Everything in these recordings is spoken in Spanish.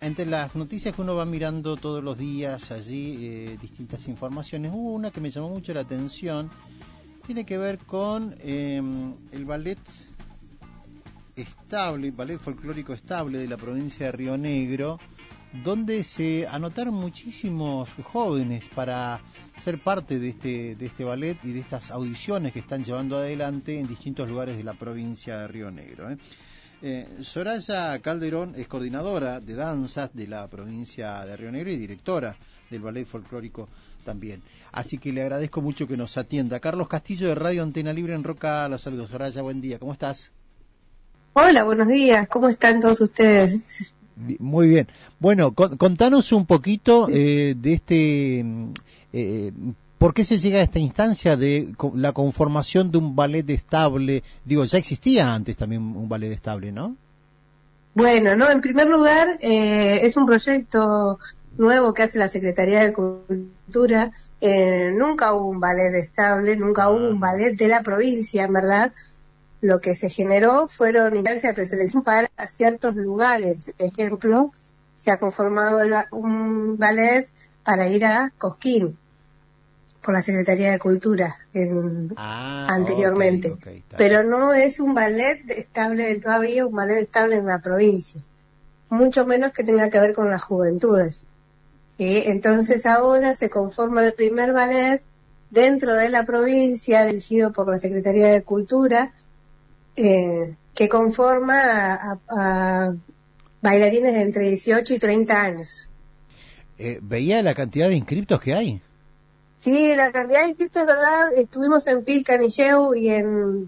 Entre las noticias que uno va mirando todos los días allí, distintas informaciones, hubo una que me llamó mucho la atención, tiene que ver con el ballet estable, ballet folclórico estable de la provincia de Río Negro, donde se anotaron muchísimos jóvenes para ser parte de este ballet y de estas audiciones que están llevando adelante en distintos lugares de la provincia de Río Negro. Soraya Calderón es coordinadora de danzas de la provincia de Río Negro y directora del ballet folclórico también. Así que le agradezco mucho que nos atienda. Carlos Castillo de Radio Antena Libre en Roca, la saludo. Soraya, buen día, ¿cómo estás? Hola, buenos días, ¿cómo están todos ustedes? Muy bien. Bueno, contanos un poquito de ¿por qué se llega a esta instancia de la conformación de un ballet estable? Digo, ya existía antes también un ballet estable, ¿no? Bueno, en primer lugar, es un proyecto nuevo que hace la Secretaría de Cultura. Nunca hubo un ballet estable, nunca hubo un ballet de la provincia, en verdad. Lo que se generó fueron instancias de preselección para ciertos lugares. Por ejemplo, se ha conformado un ballet para ir a Cosquín, por la Secretaría de Cultura anteriormente. Okay, pero no es un ballet estable, no había un ballet estable en la provincia, mucho menos que tenga que ver con las juventudes. Entonces ahora se conforma el primer ballet dentro de la provincia, dirigido por la Secretaría de Cultura, que conforma a bailarines de entre 18 y 30 años. ¿Veía la cantidad de inscriptos que hay? Sí, la cantidad de inscriptos es verdad. Estuvimos en Pilcanilleu y en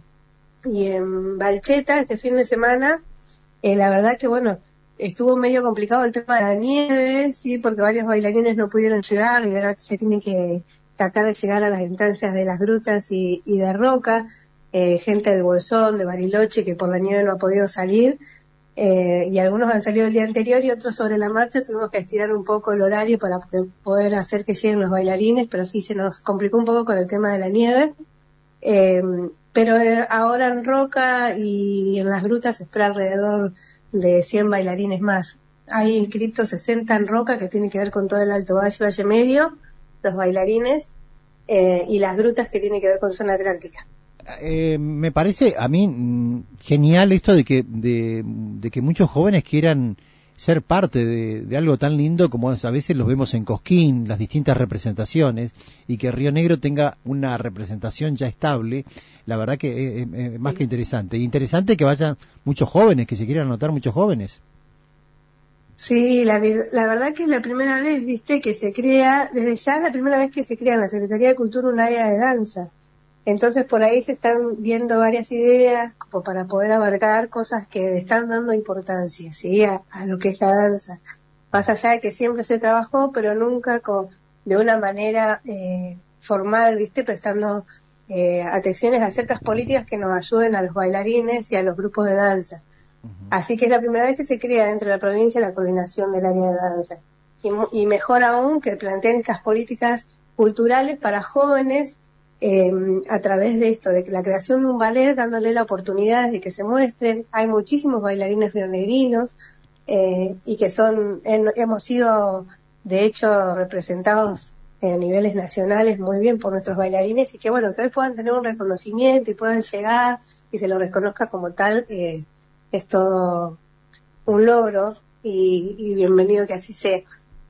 Balcheta este fin de semana. La verdad que estuvo medio complicado el tema de la nieve, sí, porque varios bailarines no pudieron llegar y ahora se tiene que tratar de llegar a las instancias de las grutas y de Roca. Gente del Bolsón, de Bariloche, que por la nieve no ha podido salir, y algunos han salido el día anterior y otros sobre la marcha. Tuvimos que estirar un poco el horario para poder hacer que lleguen los bailarines, pero sí se nos complicó un poco con el tema de la nieve. Pero ahora en Roca y en las grutas se espera alrededor de 100 bailarines más. Hay inscriptos 60 en Roca, que tiene que ver con todo el Alto Valle, Valle Medio, los bailarines, y las grutas, que tiene que ver con zona atlántica. Me parece a mí genial esto de que muchos jóvenes quieran ser parte de algo tan lindo como a veces los vemos en Cosquín, las distintas representaciones, y que Río Negro tenga una representación ya estable. La verdad que es más que interesante. Interesante que vayan muchos jóvenes, que se quieran anotar muchos jóvenes. Sí, la verdad que es la primera vez, viste, que se crea, desde ya es la primera vez que se crea en la Secretaría de Cultura un área de danza. Entonces por ahí se están viendo varias ideas como para poder abarcar cosas que le están dando importancia, ¿sí? a lo que es la danza. Más allá de que siempre se trabajó, pero nunca de una manera formal, ¿viste? Prestando atenciones a ciertas políticas que nos ayuden a los bailarines y a los grupos de danza. Uh-huh. Así que es la primera vez que se crea dentro de la provincia la coordinación del área de danza. Y mejor aún que planteen estas políticas culturales para jóvenes, a través de esto, de la creación de un ballet, dándole la oportunidad de que se muestren. Hay muchísimos bailarines rionegrinos, y que hemos sido de hecho representados a niveles nacionales muy bien por nuestros bailarines, y que que hoy puedan tener un reconocimiento y puedan llegar y se lo reconozca como tal, es todo un logro y bienvenido que así sea.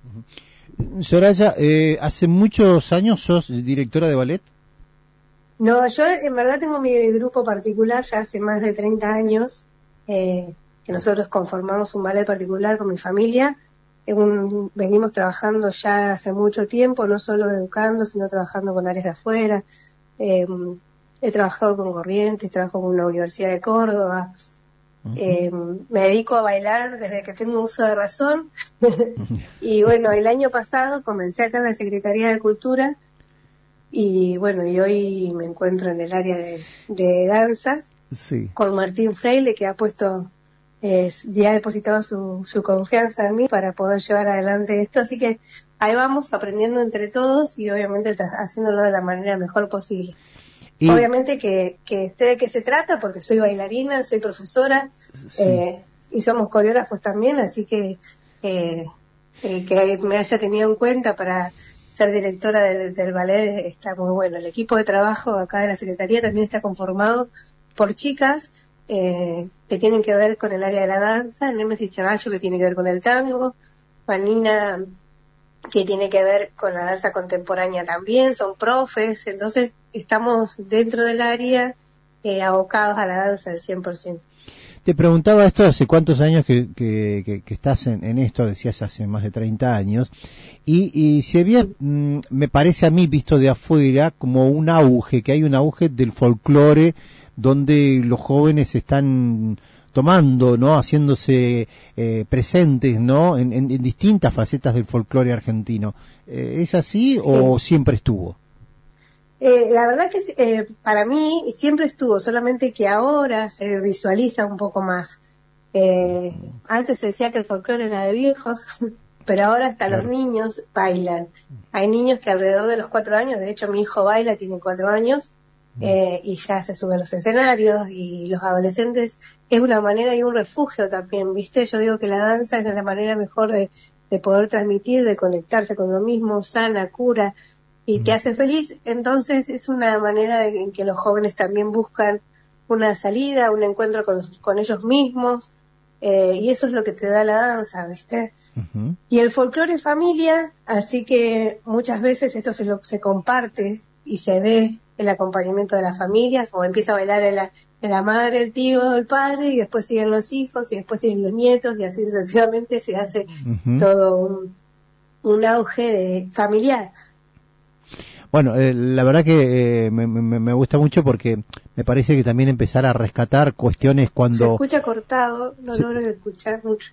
Soraya, ¿hace muchos años sos directora de ballet? No, yo en verdad tengo mi grupo particular ya hace más de 30 años, que nosotros conformamos un ballet particular con mi familia. Venimos trabajando ya hace mucho tiempo, no solo educando, sino trabajando con áreas de afuera. He trabajado con Corrientes, trabajo con una Universidad de Córdoba. Me dedico a bailar desde que tengo uso de razón. Y el año pasado comencé acá en la Secretaría de Cultura. Y hoy me encuentro en el área de danzas, sí, con Martín Freile, que ha puesto, ya ha depositado su confianza en mí para poder llevar adelante esto. Así que ahí vamos aprendiendo entre todos y obviamente haciéndolo de la manera mejor posible. Y obviamente que sé de qué se trata, porque soy bailarina, soy profesora, sí, y somos coreógrafos también, así que que me haya tenido en cuenta para ser directora del ballet. Está muy bueno. El equipo de trabajo acá de la Secretaría también está conformado por chicas que tienen que ver con el área de la danza, Némesis Charayo, que tiene que ver con el tango, Vanina, que tiene que ver con la danza contemporánea también, son profes, entonces estamos dentro del área abocados a la danza al 100%. Te preguntaba esto, ¿hace cuántos años que estás en esto? Decías hace más de 30 años, y si había, me parece a mí, visto de afuera, como un auge, que hay un auge del folclore, donde los jóvenes están tomando, ¿no? Haciéndose presentes, ¿no? En distintas facetas del folclore argentino. ¿Es así o siempre estuvo? La verdad que para mí siempre estuvo, solamente que ahora se visualiza un poco más. Antes se decía que el folclore era de viejos, pero ahora hasta los niños bailan. Hay niños que alrededor de los 4 años, de hecho mi hijo baila, tiene 4 años, y ya se sube a los escenarios, y los adolescentes es una manera y un refugio también, ¿viste? Yo digo que la danza es la manera mejor de poder transmitir, de conectarse con lo mismo, sana, cura, y te hace feliz. Entonces es una manera en que los jóvenes también buscan una salida, un encuentro con ellos mismos, y eso es lo que te da la danza, ¿viste? Uh-huh. Y el folclore es familia, así que muchas veces esto se comparte y se ve el acompañamiento de las familias, o empieza a bailar la madre, el tío, el padre, y después siguen los hijos, y después siguen los nietos, y así sucesivamente se hace todo un auge familiar. Bueno, la verdad que me gusta mucho porque me parece que también empezar a rescatar cuestiones cuando... Se escucha cortado, no logro escuchar mucho.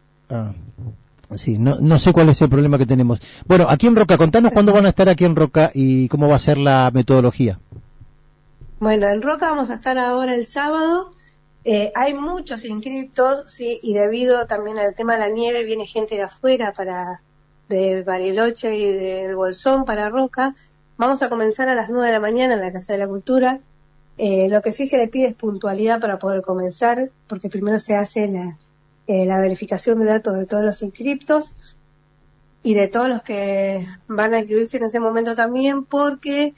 Sí, no sé cuál es el problema que tenemos. Bueno, aquí en Roca, contanos cuándo van a estar aquí en Roca y cómo va a ser la metodología. Bueno, en Roca vamos a estar ahora el sábado. Hay muchos inscriptos, sí, y debido también al tema de la nieve, viene gente de afuera, de Bariloche y del Bolsón para Roca. Vamos a comenzar a las 9 de la mañana en la Casa de la Cultura. Lo que sí se le pide es puntualidad para poder comenzar, porque primero se hace la verificación de datos de todos los inscriptos y de todos los que van a inscribirse en ese momento también, porque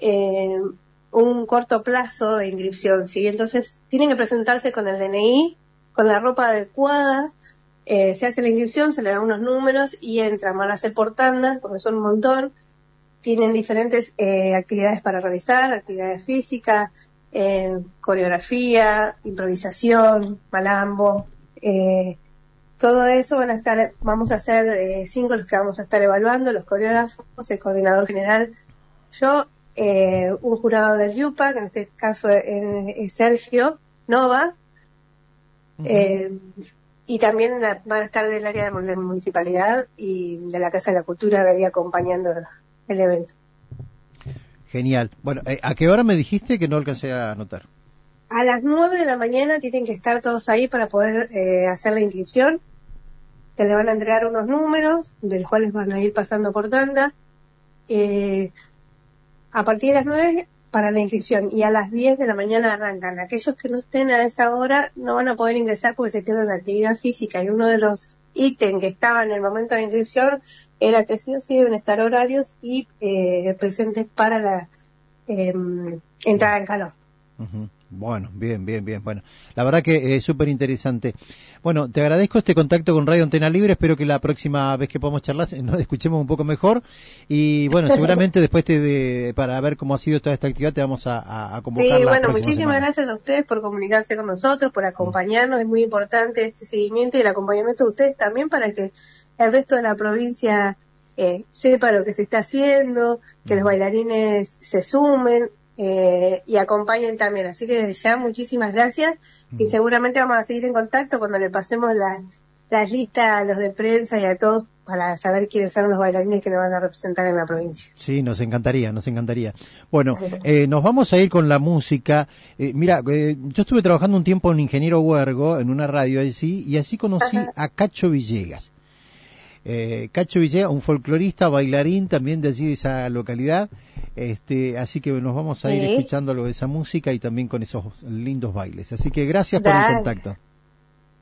un corto plazo de inscripción, ¿sí? Entonces tienen que presentarse con el DNI, con la ropa adecuada, se hace la inscripción, se le dan unos números y entran, van a hacer por tandas, porque son un montón. Tienen diferentes actividades para realizar, actividades físicas, coreografía, improvisación, malambo, todo eso vamos a hacer 5 los que vamos a estar evaluando, los coreógrafos, el coordinador general, yo, un jurado del YUPA, que en este caso es Sergio Nova, y también van a estar del área de la municipalidad y de la Casa de la Cultura ahí acompañando el evento. Genial. Bueno, ¿a qué hora me dijiste que no alcancé a anotar? A las 9 de la mañana tienen que estar todos ahí para poder hacer la inscripción. Se le van a entregar unos números, de los cuales van a ir pasando por tanda. A partir de las 9 para la inscripción, y a las 10 de la mañana arrancan. Aquellos que no estén a esa hora no van a poder ingresar porque se pierden la actividad física, y uno de los ítems que estaba en el momento de inscripción era que sí o sí deben estar horarios y presentes para la entrada en calor. Uh-huh. Bueno, bien. Bueno, la verdad que es súper interesante. Bueno, te agradezco este contacto con Radio Antena Libre. Espero que la próxima vez que podamos charlar nos escuchemos un poco mejor. Y bueno, seguramente después para ver cómo ha sido toda esta actividad te vamos a convocar. Sí, bueno, muchísimas gracias a ustedes por comunicarse con nosotros, por acompañarnos. Es muy importante este seguimiento y el acompañamiento de ustedes también para que el resto de la provincia sepa lo que se está haciendo, que los bailarines se sumen y acompañen también. Así que desde ya muchísimas gracias, y seguramente vamos a seguir en contacto cuando le pasemos las listas a los de prensa y a todos para saber quiénes son los bailarines que nos van a representar en la provincia. Sí, nos encantaría. Bueno, nos vamos a ir con la música. Mira, yo estuve trabajando un tiempo en Ingeniero Huergo, en una radio así, y así conocí a Cacho Villegas. Cacho Villegas, un folclorista, bailarín también de allí, de esa localidad, así que nos vamos a ir escuchándolo de esa música y también con esos lindos bailes, así que gracias por el contacto.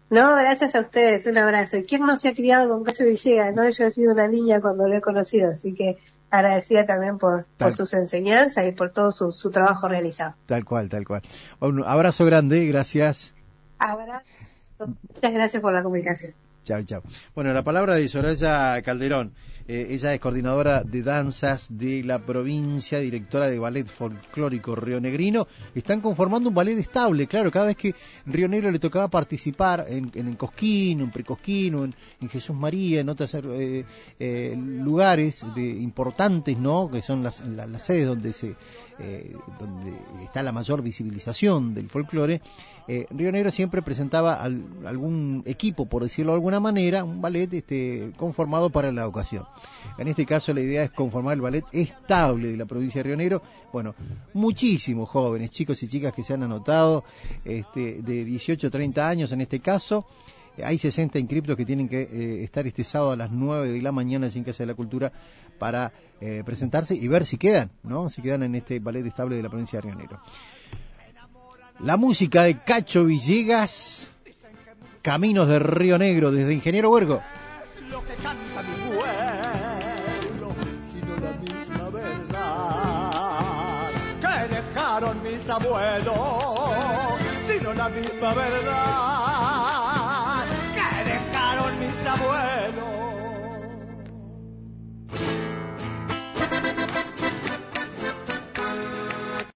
No, gracias a ustedes, un abrazo. ¿Y quién no se ha criado con Cacho Villegas? No, yo he sido una niña cuando lo he conocido, así que agradecida también por sus enseñanzas y por todo su trabajo realizado. Tal cual. Un abrazo grande, gracias. Abrazo. Muchas gracias por la comunicación. Chao. Bueno, la palabra de Soraya Calderón. Ella es coordinadora de danzas de la provincia, directora de ballet folclórico rionegrino. Están conformando un ballet estable, claro, cada vez que Río Negro le tocaba participar en Cosquín, en Precosquín, en Jesús María, en otros lugares importantes, ¿no? Que son las sedes donde está la mayor visibilización del folclore. Río Negro siempre presentaba algún equipo, por decirlo de alguna manera, un ballet conformado para la ocasión. En este caso la idea es conformar el ballet estable de la provincia de Río Negro. Bueno, muchísimos jóvenes, chicos y chicas que se han anotado, de 18 a 30 años en este caso. Hay 60 inscriptos que tienen que estar este sábado a las 9 de la mañana en Casa de la Cultura para presentarse y ver si quedan, ¿no? Si quedan en este ballet estable de la provincia de Río Negro. La música de Cacho Villegas, Caminos de Río Negro, desde Ingeniero Huergo. Lo que canta mi pueblo, sino la misma verdad que dejaron mis abuelos, sino la misma verdad.